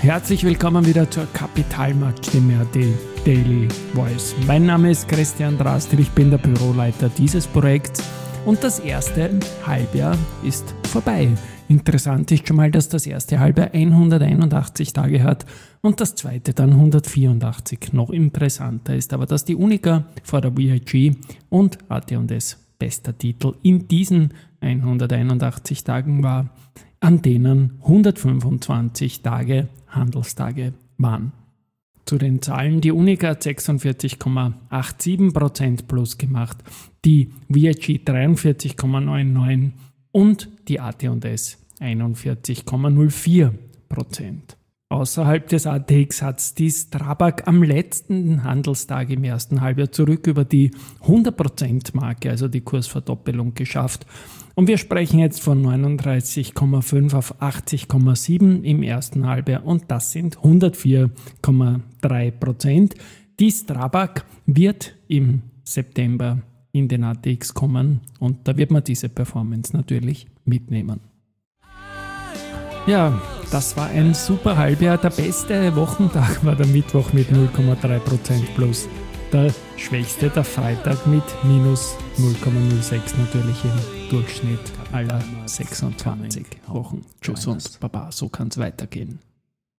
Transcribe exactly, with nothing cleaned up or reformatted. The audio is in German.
Herzlich willkommen wieder zur Kapitalmarktstimme A T Daily Voice. Mein Name ist Christian Drastil, ich bin der Büroleiter dieses Projekts und das erste Halbjahr ist vorbei. Interessant ist schon mal, dass das erste Halbjahr hunderteinundachtzig Tage hat und das zweite dann hundertvierundachtzig. Noch interessanter ist aber, dass die Unica vor der V I G und A T und S bester Titel in diesen hunderteinundachtzig Tagen war, an denen hundertfünfundzwanzig Tage Handelstage waren. Zu den Zahlen, die Unica hat sechsundvierzig Komma siebenundachtzig Prozent plus gemacht, die V I G dreiundvierzig Komma neunundneunzig und die A T und S einundvierzig Komma null vier Prozent. Außerhalb des A T X hat die Strabag am letzten Handelstag im ersten Halbjahr zurück über die hundert Prozent Marke, also die Kursverdoppelung, geschafft. Und wir sprechen jetzt von neununddreißig Komma fünf auf achtzig Komma sieben im ersten Halbjahr und das sind hundertvier Komma drei Prozent. Die Strabag wird im September in den A T X kommen und da wird man diese Performance natürlich mitnehmen. Ja, das war ein super Halbjahr. Der beste Wochentag war der Mittwoch mit null Komma drei Prozent plus. Der schwächste der Freitag mit minus null Komma null sechs natürlich im Durchschnitt aller sechsundzwanzig Wochen. Tschüss und Baba, so kann es weitergehen.